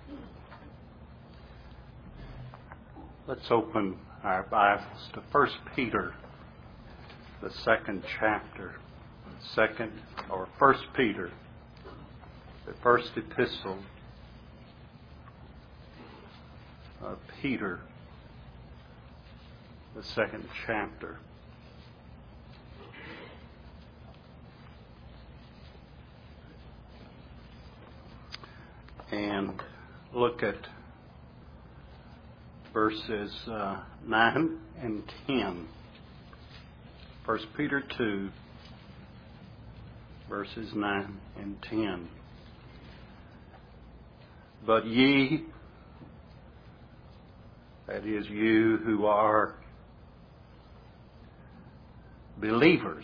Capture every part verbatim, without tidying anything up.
Let's open our Bibles to First Peter, the second chapter. Second, or First Peter, the first epistle of Peter, the second chapter. And look at verses uh, nine and ten. First Peter two, verses nine and ten. But ye, that is you who are believers,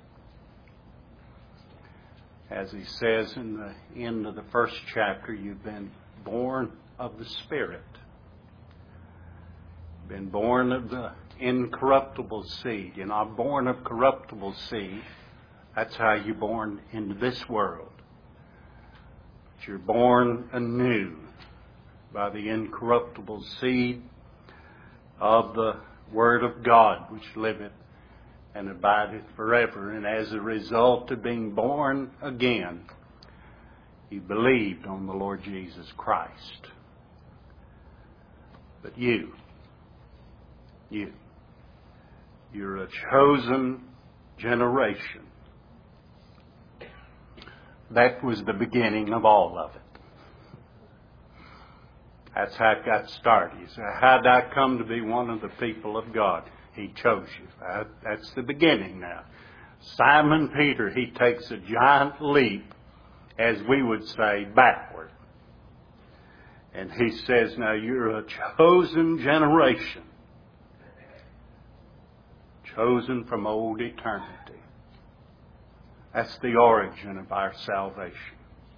as he says in the end of the first chapter, you've been born of the Spirit. Been born of the incorruptible seed. You're not born of corruptible seed. That's how you're born into this world. But you're born anew by the incorruptible seed of the Word of God, which liveth and abideth forever. And as a result of being born again, you believed on the Lord Jesus Christ. But you, you, you're a chosen generation. That was the beginning of all of it. That's how it got started. You say, how did I come to be one of the people of God? He chose you. That, that's the beginning now. Simon Peter, he takes a giant leap, as we would say, backward. And he says, now you're a chosen generation. Chosen from old eternity. That's the origin of our salvation.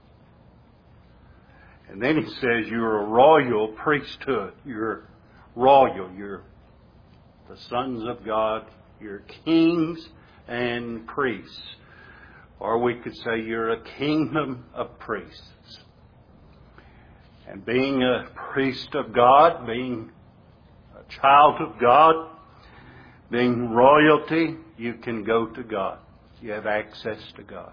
And then he says you're a royal priesthood. You're royal. You're the sons of God. You're kings and priests. Or we could say you're a kingdom of priests. And being a priest of God, being a child of God, being royalty, you can go to God. You have access to God.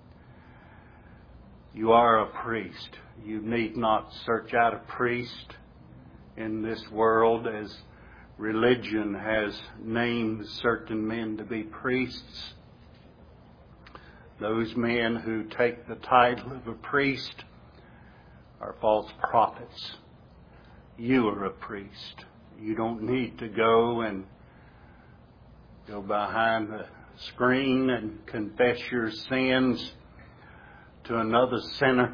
You are a priest. You need not search out a priest in this world, as religion has named certain men to be priests. Those men who take the title of a priest are false prophets. You are a priest. You don't need to go and go behind the screen and confess your sins to another sinner.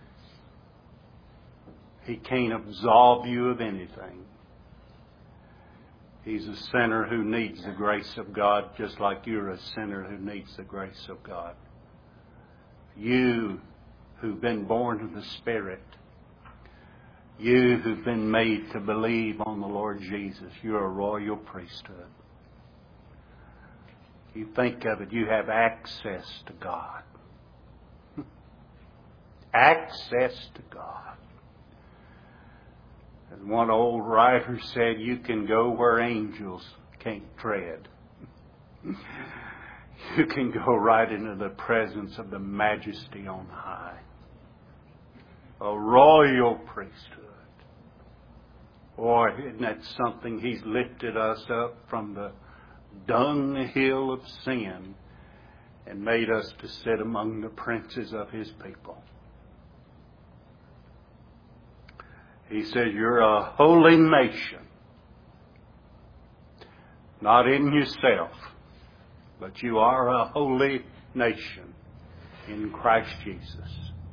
He can't absolve you of anything. He's a sinner who needs the grace of God, just like you're a sinner who needs the grace of God. You who've been born of the Spirit, you who've been made to believe on the Lord Jesus, you're a royal priesthood. You think of it, you have access to God. Access to God. As one old writer said, you can go where angels can't tread. You can go right into the presence of the Majesty on high. A royal priesthood. Boy, isn't that something? He's lifted us up from the dunghill of sin and made us to sit among the princes of His people. He says you're a holy nation. Not in yourself, but you are a holy nation in Christ Jesus.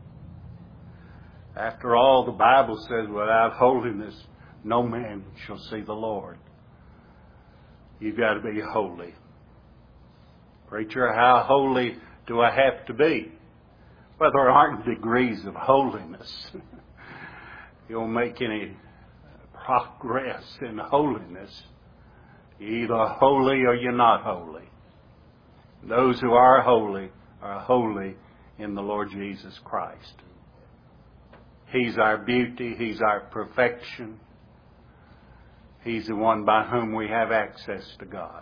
After all, the Bible says without holiness no man shall see the Lord. You've got to be holy. Preacher, how holy do I have to be? Well, there aren't degrees of holiness. You don't make any progress in holiness. You're either holy or you're not holy. Those who are holy are holy in the Lord Jesus Christ. He's our beauty. He's our perfection. He's the one by whom we have access to God.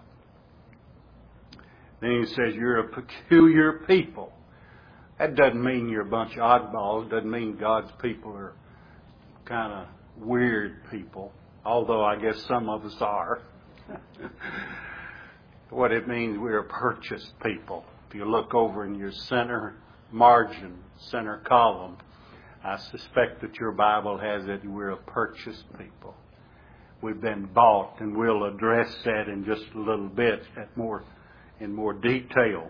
Then he says, you're a peculiar people. That doesn't mean you're a bunch of oddballs. It doesn't mean God's people are kind of weird people, although I guess some of us are. What it means, we're a purchased people. If you look over in your center margin, center column, I suspect that your Bible has it, we're a purchased people. We've been bought, and we'll address that in just a little bit at more, in more detail.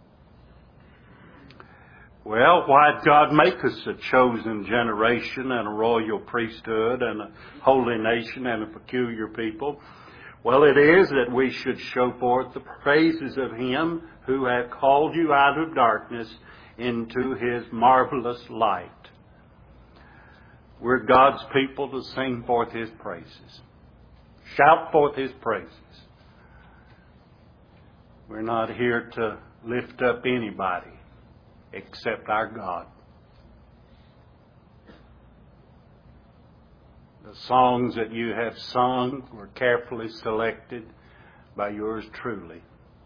Well, why did God make us a chosen generation and a royal priesthood and a holy nation and a peculiar people? Well, it is that we should show forth the praises of Him who hath called you out of darkness into His marvelous light. We're God's people to sing forth His praises. Shout forth His praises. We're not here to lift up anybody except our God. The songs that you have sung were carefully selected by yours truly.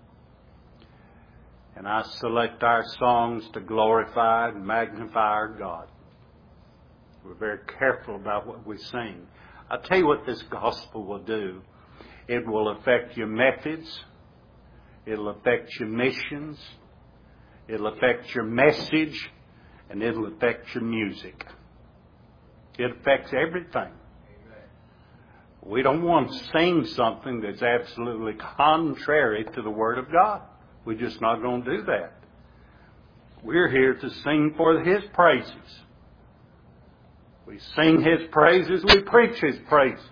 And I select our songs to glorify and magnify our God. We're very careful about what we sing. I'll tell you what this gospel will do. It will affect your methods. It'll affect your missions. It'll affect your message. And it'll affect your music. It affects everything. We don't want to sing something that's absolutely contrary to the Word of God. We're just not going to do that. We're here to sing for His praises. We sing His praises, we preach His praises.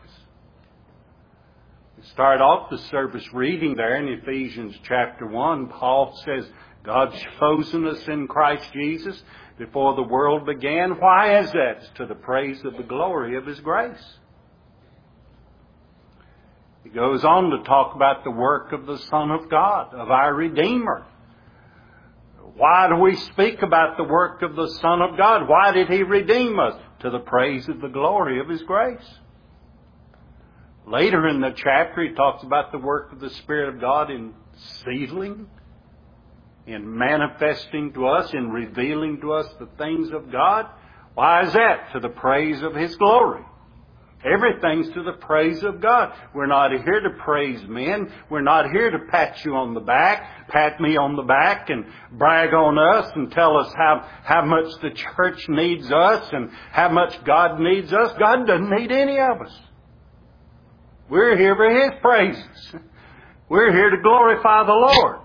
We start off the service reading there in Ephesians chapter one. Paul says, God's chosen us in Christ Jesus before the world began. Why is that? It's to the praise of the glory of His grace. He goes on to talk about the work of the Son of God, of our Redeemer. Why do we speak about the work of the Son of God? Why did He redeem us? To the praise of the glory of His grace. Later in the chapter, he talks about the work of the Spirit of God in sealing, in manifesting to us, in revealing to us the things of God. Why is that? To the praise of His glory. Everything's to the praise of God. We're not here to praise men. We're not here to pat you on the back, pat me on the back and brag on us and tell us how, how much the church needs us and how much God needs us. God doesn't need any of us. We're here for His praises. We're here to glorify the Lord.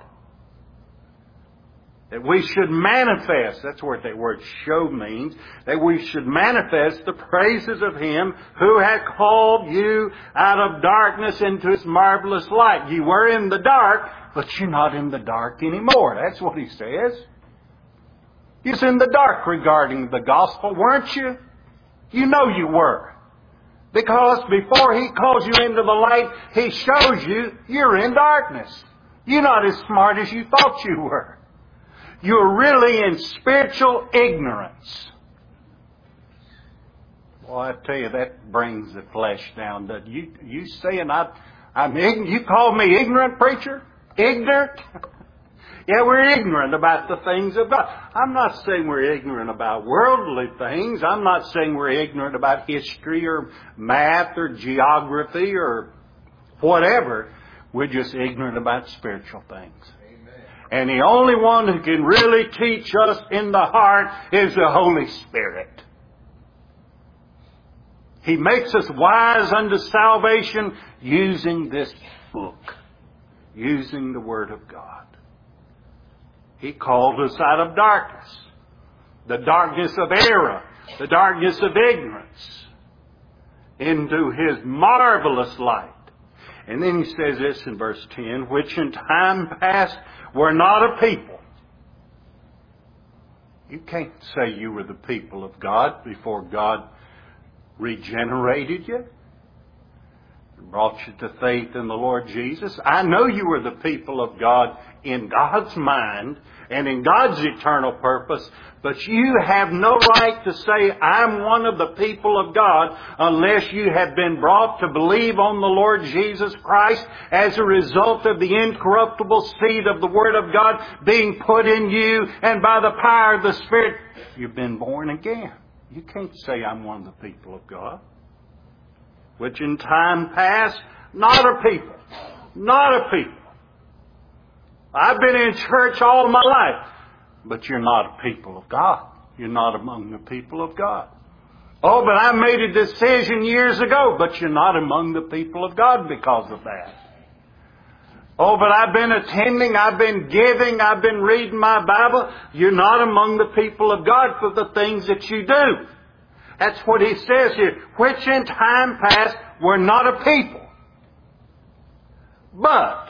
That we should manifest, that's what that word show means, that we should manifest the praises of Him who hath called you out of darkness into His marvelous light. You were in the dark, but you're not in the dark anymore. That's what he says. You was in the dark regarding the gospel, weren't you? You know you were. Because before He calls you into the light, He shows you you're in darkness. You're not as smart as you thought you were. You're really in spiritual ignorance. Well, I tell you, that brings the flesh down. Doesn't you, you saying I, I'm ignorant? You call me ignorant, preacher? Ignorant? Yeah, we're ignorant about the things of God. I'm not saying we're ignorant about worldly things. I'm not saying we're ignorant about history or math or geography or whatever. We're just ignorant about spiritual things. And the only one who can really teach us in the heart is the Holy Spirit. He makes us wise unto salvation using this book, using the Word of God. He called us out of darkness, the darkness of error, the darkness of ignorance, into His marvelous light. And then he says this in verse ten, which in time past were not a people. You can't say you were the people of God before God regenerated you, brought you to faith in the Lord Jesus. I know you were the people of God in God's mind and in God's eternal purpose, but you have no right to say, I'm one of the people of God, unless you have been brought to believe on the Lord Jesus Christ as a result of the incorruptible seed of the Word of God being put in you, and by the power of the Spirit, you've been born again. You can't say, I'm one of the people of God. Which in time past, not a people. Not a people. I've been in church all my life. But you're not a people of God. You're not among the people of God. Oh, but I made a decision years ago. But you're not among the people of God because of that. Oh, but I've been attending, I've been giving, I've been reading my Bible. You're not among the people of God for the things that you do. That's what he says here. Which in time past were not a people. But,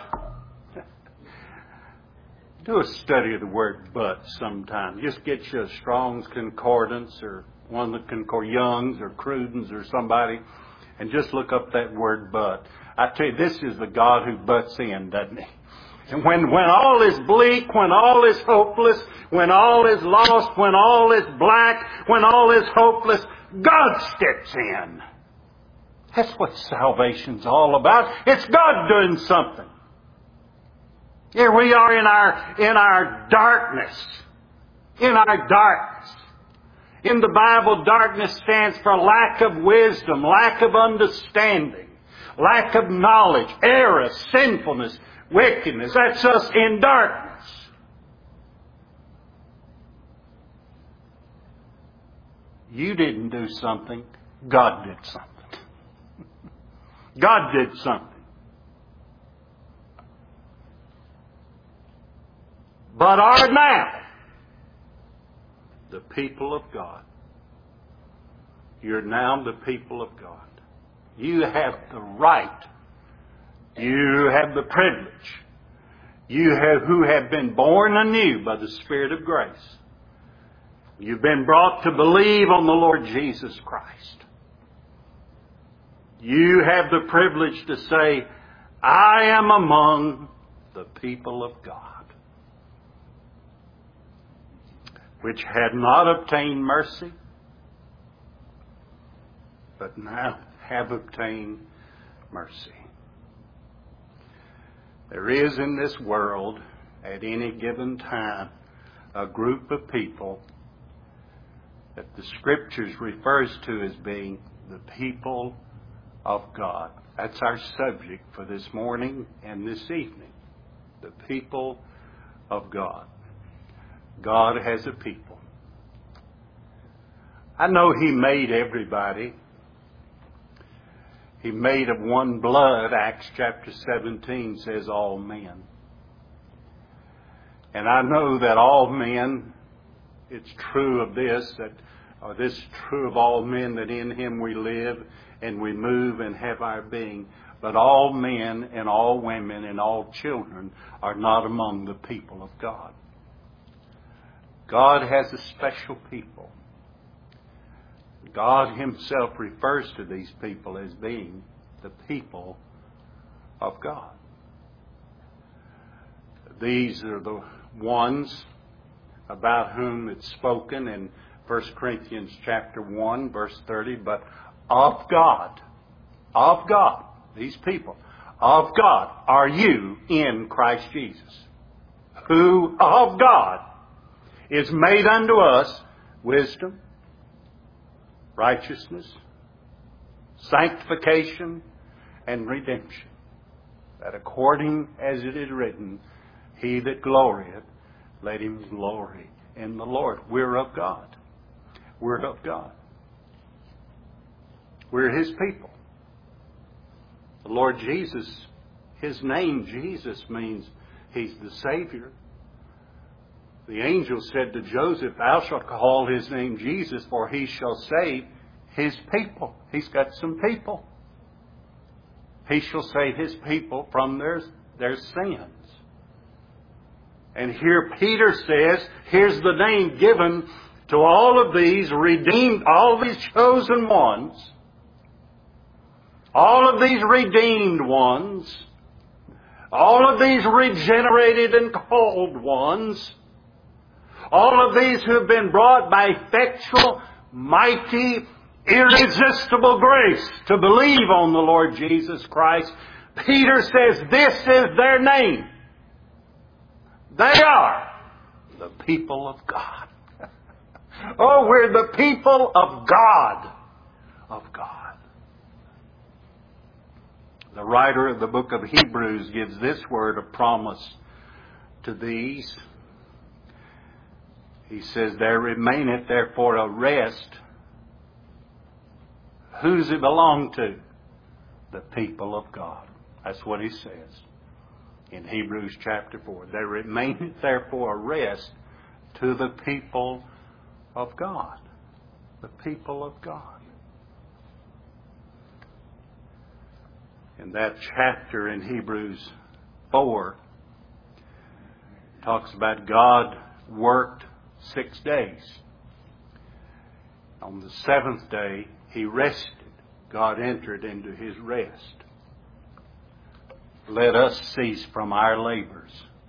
do a study of the word but sometime. Just get you a Strong's Concordance or one of the Concord Young's or Cruden's or somebody, and just look up that word but. I tell you, this is the God who butts in, doesn't he? And when, when all is bleak, when all is hopeless, when all is lost, when all is black, when all is hopeless, God steps in. That's what salvation's all about. It's God doing something. Here we are in our, in our darkness. In our darkness. In the Bible, darkness stands for lack of wisdom, lack of understanding, lack of knowledge, error, sinfulness, wickedness. That's us in darkness. You didn't do something. God did something. God did something. But are now the people of God. You're now the people of God. You have the right. You have the privilege. You have, who have been born anew by the Spirit of grace. You've been brought to believe on the Lord Jesus Christ. You have the privilege to say, I am among the people of God, which had not obtained mercy, but now have obtained mercy. There is in this world, at any given time, a group of people that the Scriptures refers to as being the people of God. That's our subject for this morning and this evening. The people of God. God has a people. I know He made everybody. He made of one blood, Acts chapter seventeen says all men. And I know that all men, it's true of this, that or this is true of all men, that in Him we live and we move and have our being. But all men and all women and all children are not among the people of God. God has a special people. God Himself refers to these people as being the people of God. These are the ones about whom it's spoken in First Corinthians chapter one, verse thirty, but of God, of God, these people, of God are you in Christ Jesus, who of God is made unto us wisdom, righteousness, sanctification, and redemption. That according as it is written, he that glorieth, let him glory in the Lord. We're of God. We're of God. We're His people. The Lord Jesus, His name, Jesus, means He's the Savior. The angel said to Joseph, thou shalt call His name Jesus, for He shall save His people. He's got some people. He shall save His people from their, their sins. And here Peter says, here's the name given to all of these redeemed, all these chosen ones, all of these redeemed ones, All of these regenerated and called ones, all of these who have been brought by effectual, mighty, irresistible grace to believe on the Lord Jesus Christ, Peter says this is their name. They are the people of God. Oh, we're the people of God. Of God. The writer of the book of Hebrews gives this word of promise to these. He says, there remaineth therefore a rest. Who's it belong to? The people of God. That's what he says in Hebrews chapter four. There remaineth therefore a rest to the people of God. The people of God. In that chapter in Hebrews four, talks about God worked six days. On the seventh day, He rested. God entered into His rest. Let us cease from our labors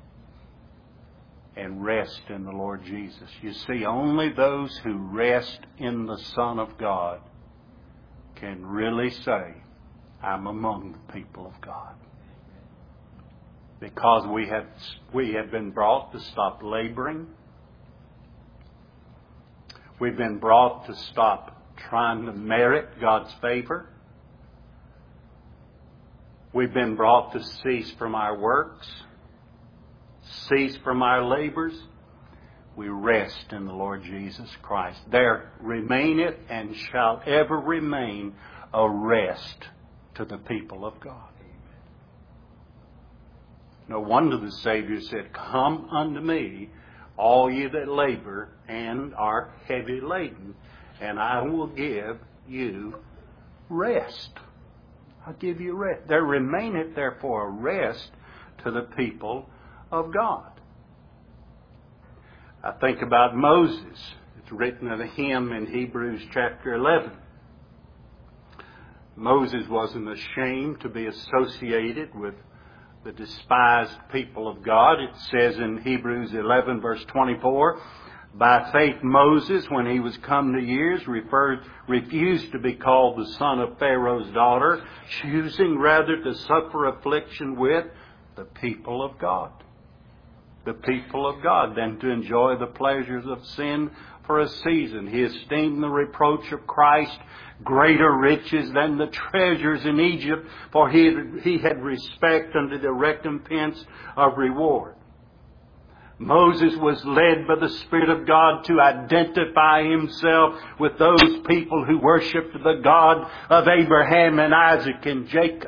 and rest in the Lord Jesus. You see, only those who rest in the Son of God can really say, I'm among the people of God. Because we have, we have been brought to stop laboring. We've been brought to stop trying to merit God's favor. We've been brought to cease from our works, cease from our labors. We rest in the Lord Jesus Christ. There remaineth and shall ever remain a rest to the people of God. No wonder the Savior said, come unto me, all ye that labor and are heavy laden, and I will give you rest. I'll give you rest. There remaineth therefore a rest to the people of God. I think about Moses. It's written in a hymn in Hebrews chapter eleven. Moses wasn't ashamed to be associated with the despised people of God. It says in Hebrews eleven verse twenty-four, by faith Moses, when he was come to years, referred, refused to be called the son of Pharaoh's daughter, choosing rather to suffer affliction with the people of God. The people of God than to enjoy the pleasures of sin for a season. He esteemed the reproach of Christ greater riches than the treasures in Egypt, for he had, he had respect unto the recompense of reward. Moses was led by the Spirit of God to identify himself with those people who worshiped the God of Abraham and Isaac and Jacob.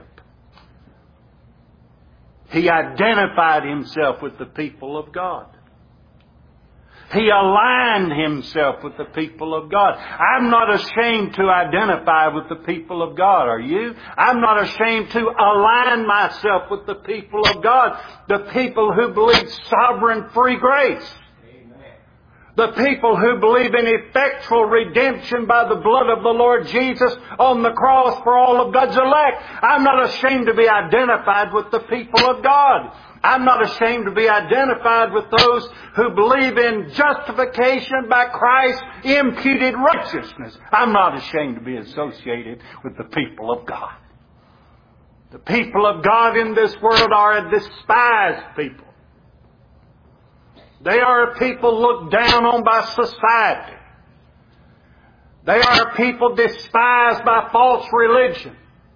He identified himself with the people of God. He aligned himself with the people of God. I'm not ashamed to identify with the people of God. Are you? I'm not ashamed to align myself with the people of God. The people who believe sovereign free grace. The people who believe in effectual redemption by the blood of the Lord Jesus on the cross for all of God's elect. I'm not ashamed to be identified with the people of God. I'm not ashamed to be identified with those who believe in justification by Christ's imputed righteousness. I'm not ashamed to be associated with the people of God. The people of God in this world are a despised people. They are a people looked down on by society. They are a people despised by false religion.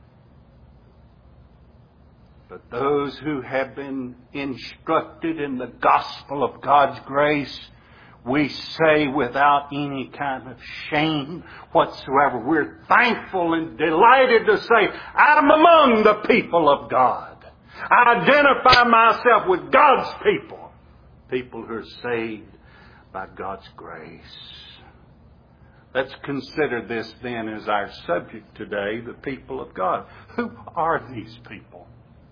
But those who have been instructed in the gospel of God's grace, we say without any kind of shame whatsoever, we're thankful and delighted to say, I'm among the people of God. I identify myself with God's people. People who are saved by God's grace. Let's consider this then as our subject today, the people of God. Who are these people?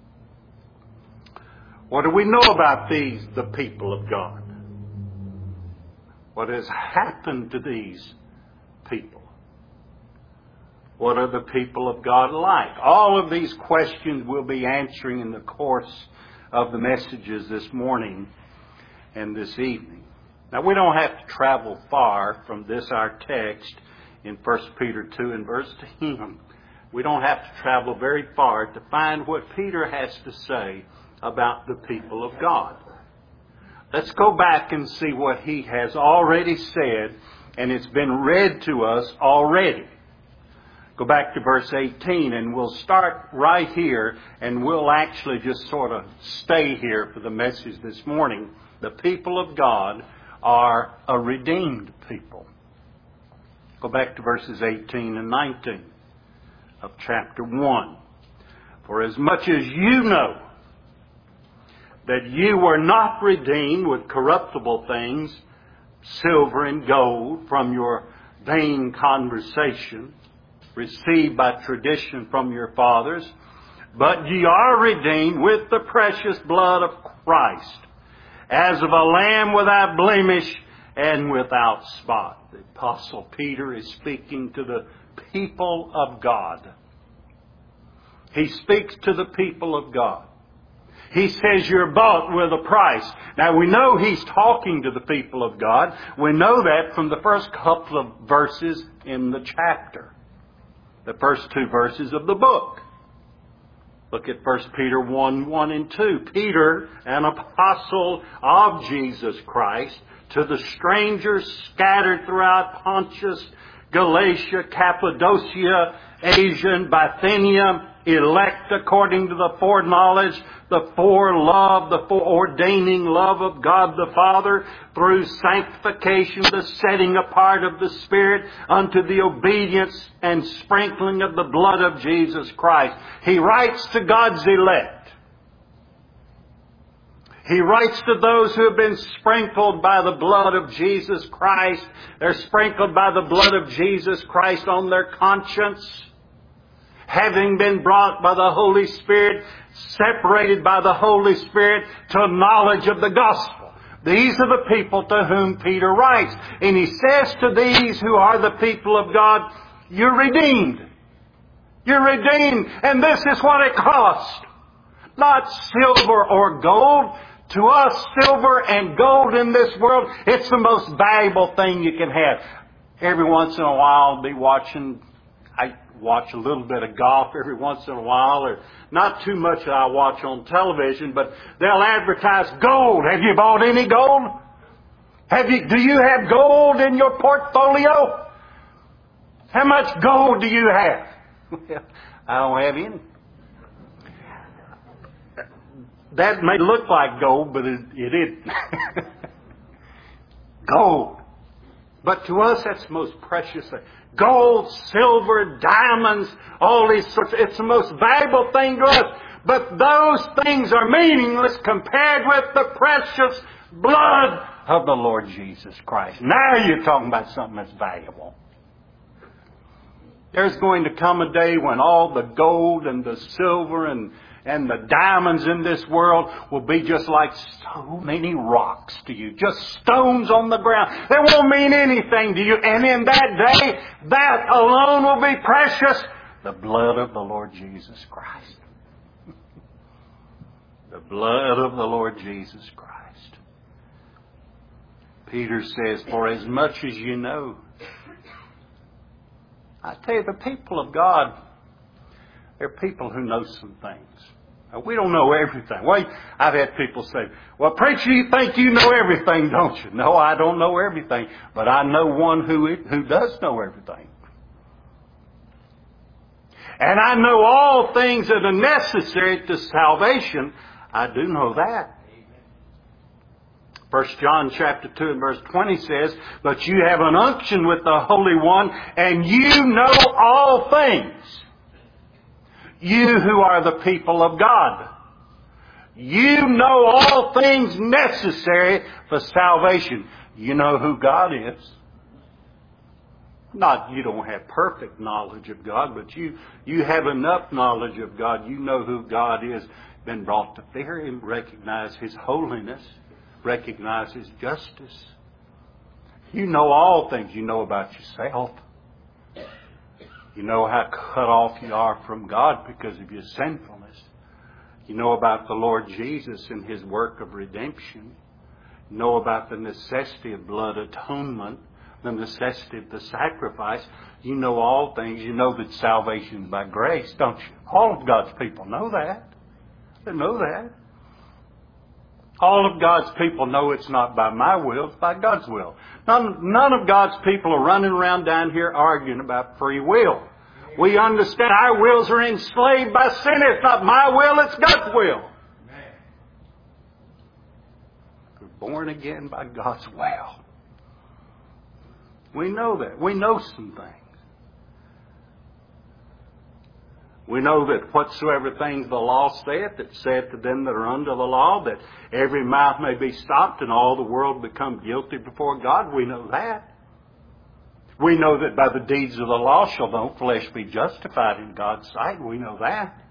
What do we know about these, the people of God? What has happened to these people? What are the people of God like? All of these questions we'll be answering in the course of the messages this morning and this evening. Now, we don't have to travel far from this, our text, in First Peter two and verse ten. We don't have to travel very far to find what Peter has to say about the people of God. Let's go back and see what he has already said, and it's been read to us already. Go back to verse eighteen, and we'll start right here, and we'll actually just sort of stay here for the message this morning. The people of God are a redeemed people. Go back to verses eighteen and nineteen of chapter one. For as much as you know that you were not redeemed with corruptible things, silver and gold, from your vain conversation, received by tradition from your fathers, but ye are redeemed with the precious blood of Christ, as of a lamb without blemish and without spot. The Apostle Peter is speaking to the people of God. He speaks to the people of God. He says you're bought with a price. Now we know he's talking to the people of God. We know that from the first couple of verses in the chapter. The first two verses of the book. Look at First Peter one, one and two. Peter, an apostle of Jesus Christ, to the strangers scattered throughout Pontus, Galatia, Cappadocia, Asia, and Bithynia, elect according to the foreknowledge, the forelove, the foreordaining love of God the Father, through sanctification, the setting apart of the Spirit, unto the obedience and sprinkling of the blood of Jesus Christ. He writes to God's elect. He writes to those who have been sprinkled by the blood of Jesus Christ. They're sprinkled by the blood of Jesus Christ on their conscience, having been brought by the Holy Spirit, separated by the Holy Spirit to a knowledge of the gospel. These are the people to whom Peter writes. And he says to these who are the people of God, you're redeemed. You're redeemed. And this is what it costs. Not silver or gold. To us, silver and gold in this world, it's the most valuable thing you can have. Every once in a while, I'll be watching, I watch a little bit of golf every once in a while, or not too much that I watch on television, but they'll advertise gold. Have you bought any gold? Have you, do you have gold in your portfolio? How much gold do you have? Well, I don't have any. That may look like gold, but it, it isn't. Gold. But to us, that's the most precious thing. Gold, silver, diamonds, all these sorts. It's the most valuable thing to us. But those things are meaningless compared with the precious blood of the Lord Jesus Christ. Now you're talking about something that's valuable. There's going to come a day when all the gold and the silver and And the diamonds in this world will be just like so many rocks to you. Just stones on the ground. They won't mean anything to you. And in that day, that alone will be precious. The blood of the Lord Jesus Christ. The blood of the Lord Jesus Christ. Peter says, for as much as you know. I tell you, the people of God, they're people who know some things. Now, we don't know everything. Well, I've had people say, well, preacher, you think you know everything, don't you? No, I don't know everything. But I know one who who does know everything. And I know all things that are necessary to salvation. I do know that. First John chapter two and verse twenty says, but you have an unction with the Holy One, and you know all things. You who are the people of God. You know all things necessary for salvation. You know who God is. Not you don't have perfect knowledge of God, but you, you have enough knowledge of God. You know who God is. Been brought to fear Him, recognize His holiness, recognize His justice. You know all things. You know about yourself. You know how cut off you are from God because of your sinfulness. You know about the Lord Jesus and His work of redemption. You know about the necessity of blood atonement, the necessity of the sacrifice. You know all things. You know that salvation is by grace, don't you? All of God's people know that. They know that. All of God's people know it's not by my will, it's by God's will. None, none of God's people are running around down here arguing about free will. We understand our wills are enslaved by sin. It's not my will, it's God's will. We're born again by God's will. We know that. We know some things. We know that whatsoever things the law saith, it saith to them that are under the law, that every mouth may be stopped and all the world become guilty before God. We know that. We know that by the deeds of the law shall no flesh be justified in God's sight. We know that.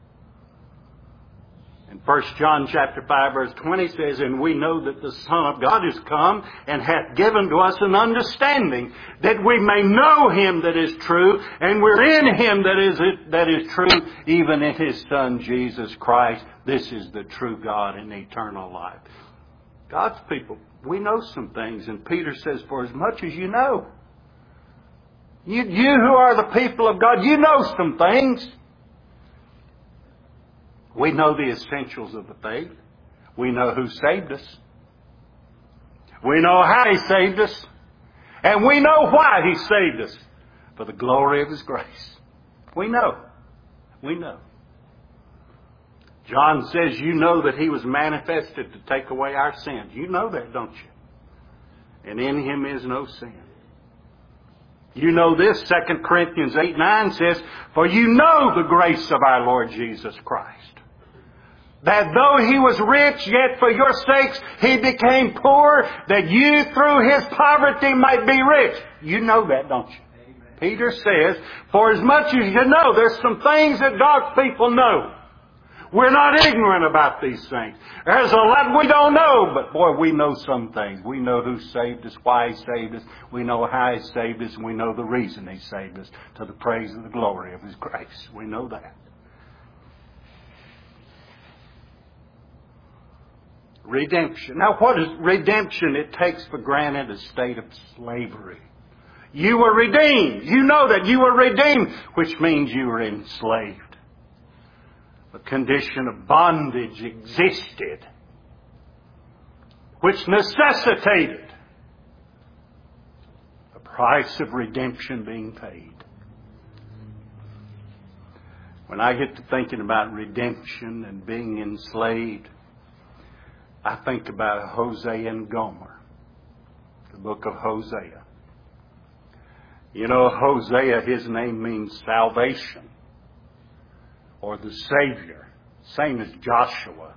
And First John chapter five verse twenty says, and we know that the Son of God is come and hath given to us an understanding, that we may know Him that is true, and we're in Him that is that is true, even in His Son Jesus Christ. This is the true God and eternal life. God's people, we know some things, and Peter says, for as much as you know, you, you who are the people of God, you know some things. We know the essentials of the faith. We know who saved us. We know how He saved us. And we know why He saved us. For the glory of His grace. We know. We know. John says you know that He was manifested to take away our sins. You know that, don't you? And in Him is no sin. You know this, Second Corinthians eight nine says, for you know the grace of our Lord Jesus Christ, that though He was rich, yet for your sakes He became poor, that you through His poverty might be rich. You know that, don't you? Amen. Peter says, for as much as you know, there's some things that God's people know. We're not ignorant about these things. There's a lot we don't know, but boy, we know some things. We know who saved us, why He saved us. We know how He saved us, and we know the reason He saved us, to the praise and the glory of His grace. We know that. Redemption. Now, what is redemption? It takes for granted a state of slavery. You were redeemed. You know that you were redeemed, which means you were enslaved. A condition of bondage existed, which necessitated the price of redemption being paid. When I get to thinking about redemption and being enslaved, I think about Hosea and Gomer, the book of Hosea. You know, Hosea, his name means salvation, or the Savior. Same as Joshua.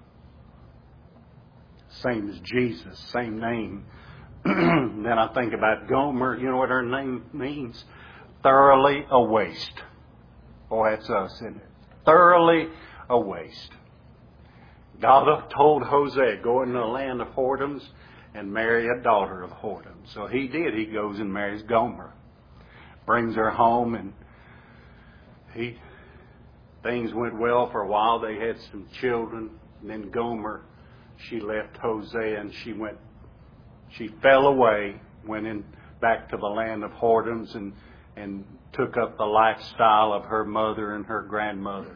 Same as Jesus. Same name. Then I think about Gomer. You know what her name means? Thoroughly a waste. Boy, that's us, isn't it? Thoroughly a waste. God told Hosea, go into the land of whoredoms and marry a daughter of whoredoms. So he did. He goes and marries Gomer. Brings her home, and he... Things went well for a while. They had some children. And then Gomer, she left Hosea and she went, she fell away, went in back to the land of whoredoms and, and took up the lifestyle of her mother and her grandmother.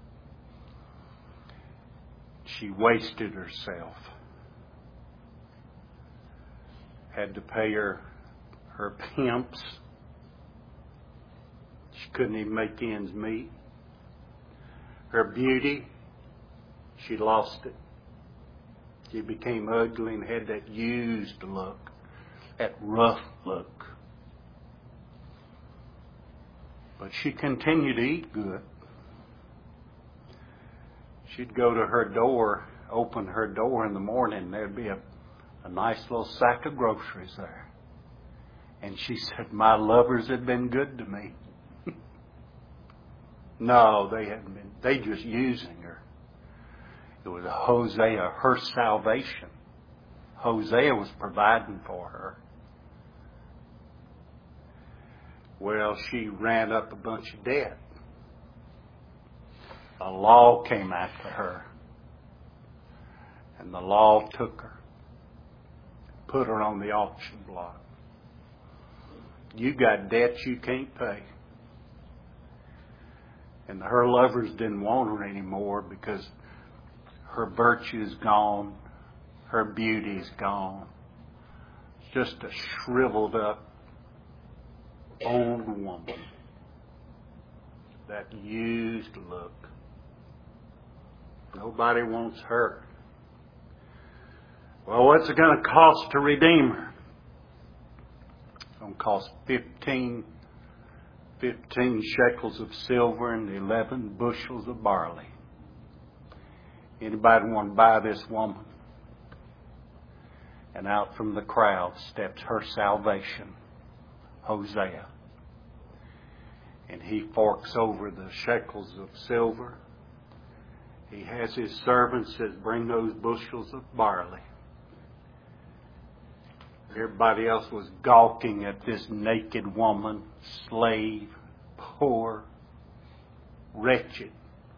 She wasted herself. Had to pay her, her pimps. She couldn't even make ends meet. Her beauty, she lost it. She became ugly and had that used look, that rough look. But she continued to eat good. She'd go to her door, open her door in the morning, and there'd be a, a nice little sack of groceries there. And she said, my lovers had been good to me. No, they hadn't been. They just using her. It was Hosea, her salvation. Hosea was providing for her. Well, she ran up a bunch of debt. A law came after her. And the law took her, put her on the auction block. You got debts you can't pay. And her lovers didn't want her anymore because her virtue is gone. Her beauty is gone. It's just a shriveled up old woman. That used look. Nobody wants her. Well, what's it going to cost to redeem her? It's going to cost fifteen, fifteen shekels of silver and eleven bushels of barley. Anybody want to buy this woman? And out from the crowd steps her salvation, Hosea. And he forks over the shekels of silver. He has his servants says, bring those bushels of barley. Everybody else was gawking at this naked woman, slave, poor, wretched.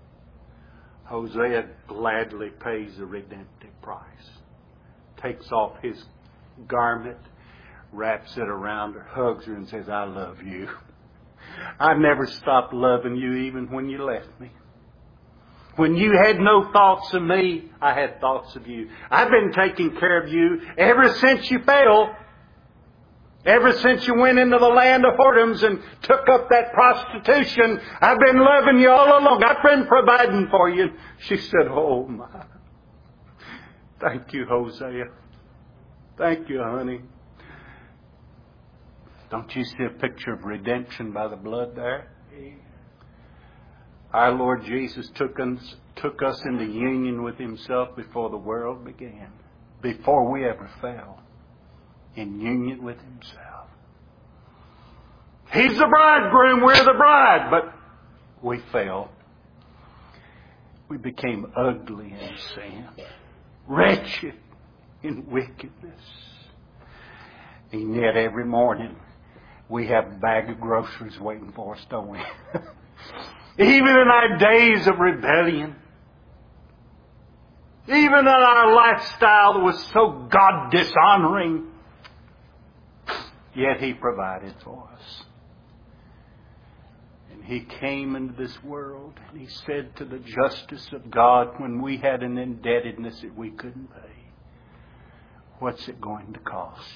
Hosea gladly pays the redemptive price. Takes off his garment, wraps it around her, hugs her and says, I love you. I never stopped loving you even when you left me. When you had no thoughts of me, I had thoughts of you. I've been taking care of you ever since you fell. Ever since you went into the land of whoredoms and took up that prostitution, I've been loving you all along. I've been providing for you. She said, oh my. Thank you, Hosea. Thank you, honey. Don't you see a picture of redemption by the blood there? Our Lord Jesus took us, took us into union with Himself before the world began. Before we ever fell. In union with Himself. He's the bridegroom, we're the bride. But we fell. We became ugly in sin. Wretched in wickedness. And yet every morning we have a bag of groceries waiting for us, don't we? Even in our days of rebellion. Even in our lifestyle that was so God dishonoring. Yet He provided for us. And He came into this world and He said to the justice of God when we had an indebtedness that we couldn't pay, what's it going to cost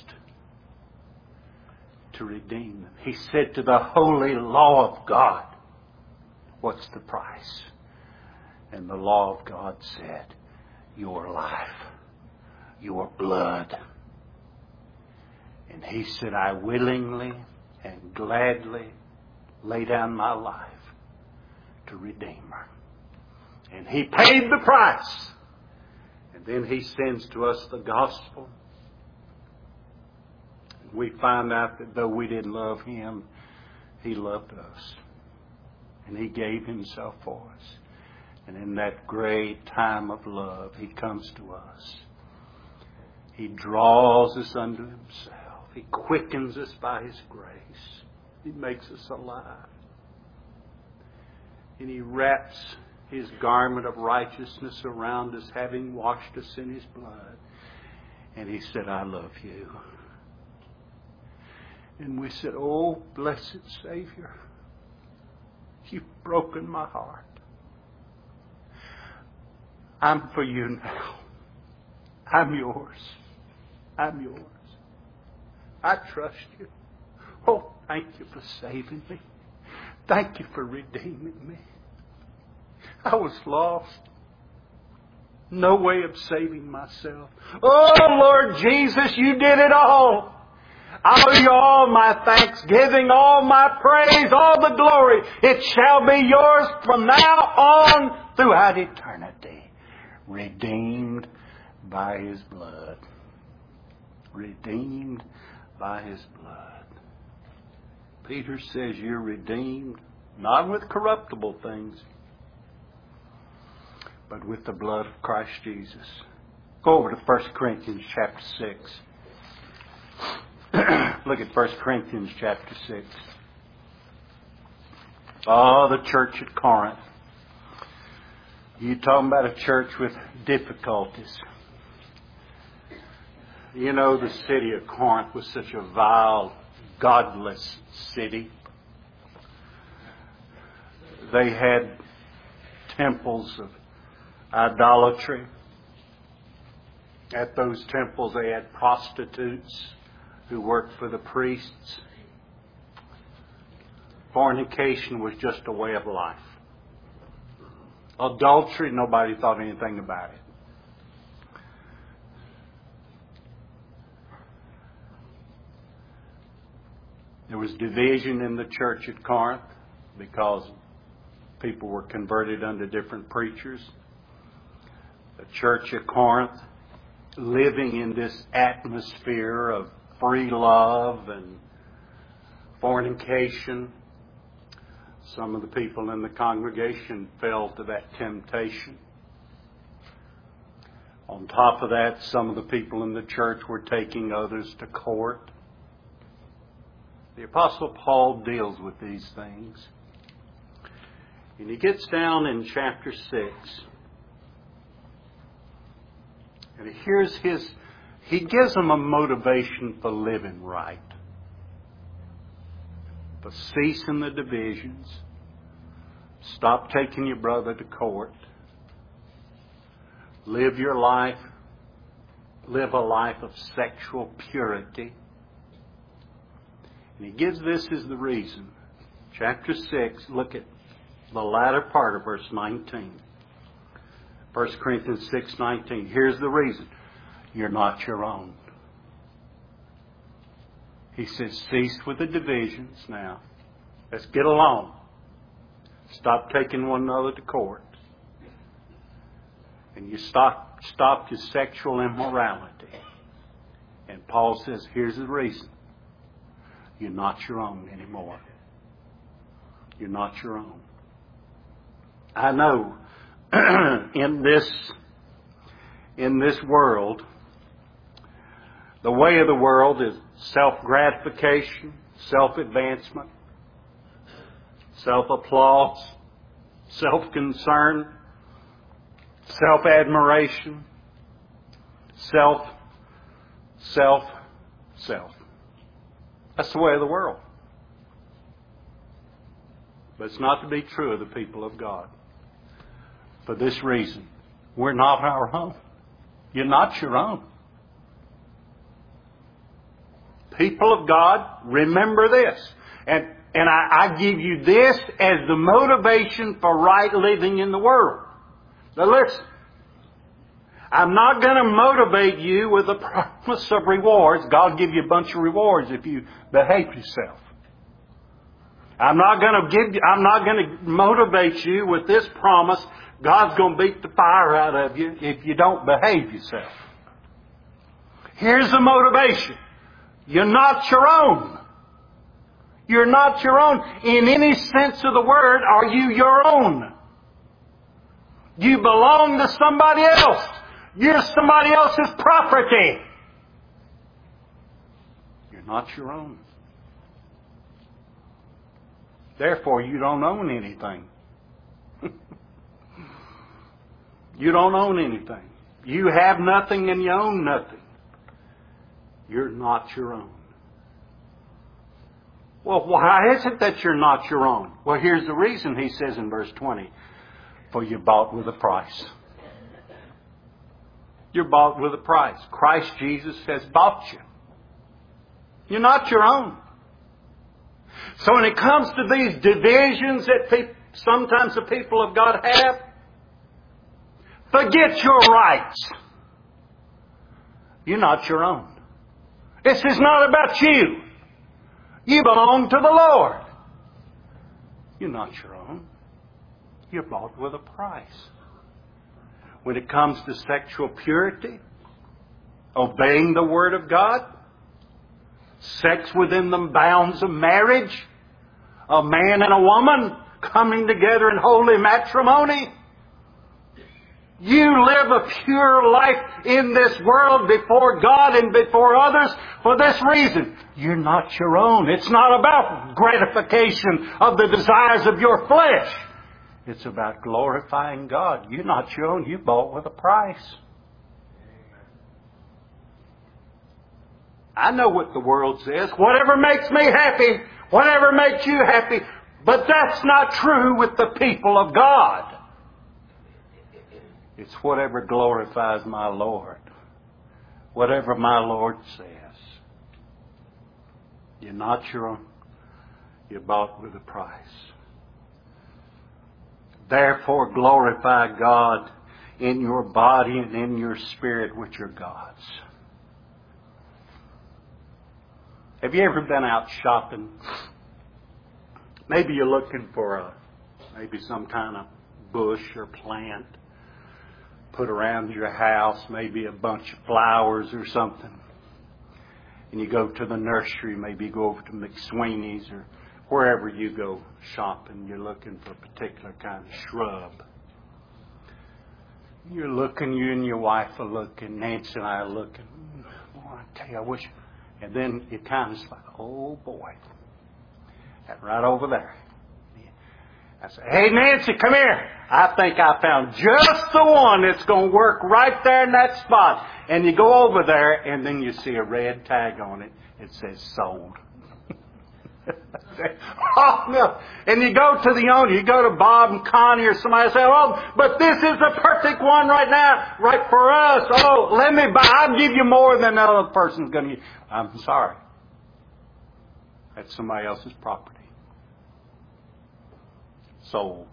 to redeem them? He said to the holy law of God, what's the price? And the law of God said, your life, your blood. And He said, I willingly and gladly lay down my life to redeem her. And He paid the price. And then He sends to us the gospel. We find out that though we didn't love Him, He loved us. And He gave Himself for us. And in that great time of love, He comes to us. He draws us unto Himself. He quickens us by His grace. He makes us alive. And He wraps His garment of righteousness around us, having washed us in His blood. And He said, I love you. And we said, oh, blessed Savior, you've broken my heart. I'm for you now. I'm yours. I'm yours. I trust you. Oh, thank you for saving me. Thank you for redeeming me. I was lost. No way of saving myself. Oh, Lord Jesus, you did it all. I owe you all my thanksgiving, all my praise, all the glory. It shall be yours from now on throughout eternity. Redeemed by His blood. Redeemed by His blood. Peter says you're redeemed, not with corruptible things, but with the blood of Christ Jesus. Go over to First Corinthians chapter six. Look at First Corinthians chapter six. Oh, the church at Corinth. You talking about a church with difficulties. You know, the city of Corinth was such a vile, godless city. They had temples of idolatry. At those temples they had prostitutes who worked for the priests. Fornication was just a way of life. Adultery, nobody thought anything about it. There was division in the church at Corinth because people were converted under different preachers. The church at Corinth, living in this atmosphere of free love and fornication, some of the people in the congregation fell to that temptation. On top of that, some of the people in the church were taking others to court. The Apostle Paul deals with these things. And he gets down in chapter six. And here's his, he gives them a motivation for living right. For ceasing the divisions. Stop taking your brother to court. Live your life. Live a life of sexual purity. And he gives this as the reason. Chapter six, look at the latter part of verse nineteen. First Corinthians six nineteen. Here's the reason. You're not your own. He says, cease with the divisions now. Let's get along. Stop taking one another to court. And you stop, stop your sexual immorality. And Paul says, here's the reason. You're not your own anymore. You're not your own. I know in this, in this world, the way of the world is self-gratification, self-advancement, self-applause, self-concern, self-admiration, self, self, self. That's the way of the world. But it's not to be true of the people of God. For this reason, we're not our own. You're not your own. People of God, remember this. And, and I, I give you this as the motivation for right living in the world. Now listen. I'm not going to motivate you with the promise of rewards. God will give you a bunch of rewards if you behave yourself. I'm not going to give you, I'm not going to motivate you with this promise. God's going to beat the fire out of you if you don't behave yourself. Here's the motivation. You're not your own. You're not your own. In any sense of the word, are you your own? You belong to somebody else. You're somebody else's property. You're not your own. Therefore, you don't own anything. You don't own anything. You have nothing and you own nothing. You're not your own. Well, why is it that you're not your own? Well, here's the reason, he says in verse twenty. For you're bought with a price. You're bought with a price. Christ Jesus has bought you. You're not your own. So when it comes to these divisions that pe- sometimes the people of God have, forget your rights. You're not your own. This is not about you. You belong to the Lord. You're not your own. You're bought with a price. When it comes to sexual purity, obeying the Word of God, sex within the bounds of marriage, a man and a woman coming together in holy matrimony, you live a pure life in this world before God and before others for this reason. You're not your own. It's not about gratification of the desires of your flesh. It's about glorifying God. You're not your own. You're bought with a price. I know what the world says. Whatever makes me happy, whatever makes you happy. But that's not true with the people of God. It's whatever glorifies my Lord. Whatever my Lord says. You're not your own. You're bought with a price. Therefore glorify God in your body and in your spirit, which are God's. Have you ever been out shopping? Maybe you're looking for a, maybe some kind of bush or plant put around your house, maybe a bunch of flowers or something. And you go to the nursery, maybe you go over to McSweeney's or wherever you go shopping, you're looking for a particular kind of shrub. You're looking, you and your wife are looking, Nancy and I are looking. Boy, I tell you, I wish. And then it kind of like, oh boy, that right over there. I say, hey Nancy, come here. I think I found just the one that's going to work right there in that spot. And you go over there, and then you see a red tag on it. It says sold. Oh no! And you go to the owner, you go to Bob and Connie or somebody, say, "Oh, but this is the perfect one right now, right for us. Oh, let me buy. I'll give you more than the other person's going to give." I'm sorry. That's somebody else's property. Sold.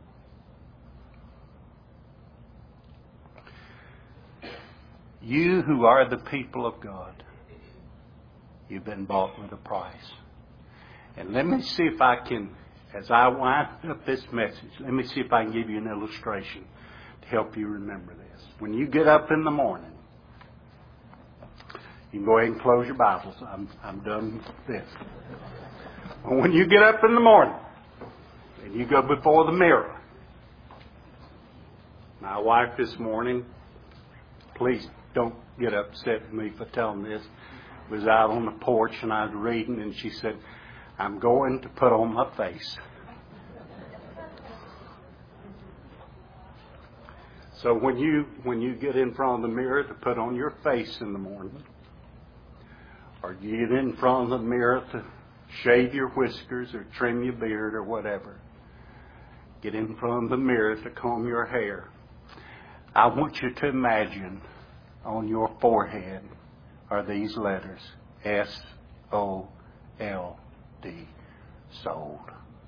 You who are the people of God, you've been bought with a price. And let me see if I can, as I wind up this message, let me see if I can give you an illustration to help you remember this. When you get up in the morning, you can go ahead and close your Bibles. I'm, I'm done with this. When you get up in the morning and you go before the mirror, my wife this morning, please don't get upset with me for telling this, was out on the porch and I was reading and she said, I'm going to put on my face. So when you when you get in front of the mirror to put on your face in the morning, or you get in front of the mirror to shave your whiskers or trim your beard or whatever, get in front of the mirror to comb your hair, I want you to imagine on your forehead are these letters, S O L D, sold.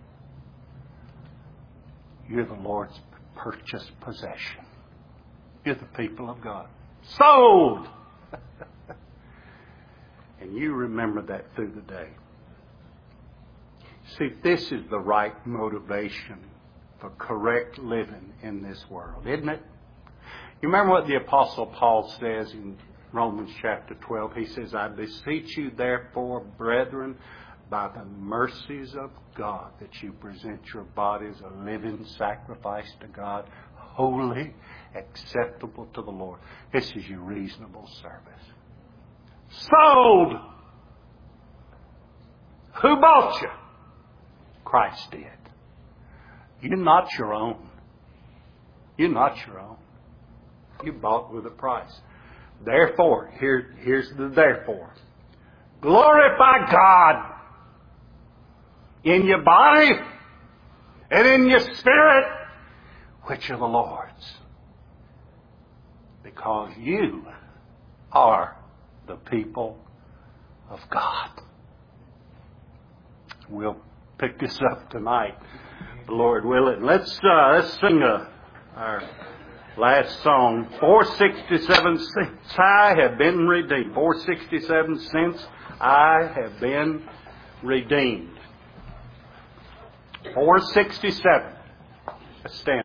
You're the Lord's purchased possession. You're the people of God. Sold! And you remember that through the day. See, this is the right motivation for correct living in this world, isn't it? You remember what the Apostle Paul says in Romans chapter twelve? He says, I beseech you therefore, brethren, by the mercies of God, that you present your bodies a living sacrifice to God, holy, acceptable to the Lord. This is your reasonable service. Sold! Who bought you? Christ did. You're not your own. You're not your own. You bought with a price. Therefore, here, here's the therefore. Glorify God in your body and in your spirit, which are the Lord's. Because you are the people of God. We'll pick this up tonight, the Lord willing. Let's, uh, let's sing a, our last song. four sixty-seven cents I have been redeemed. four sixty-seven cents I have been redeemed. four sixty-seven. Let's stand.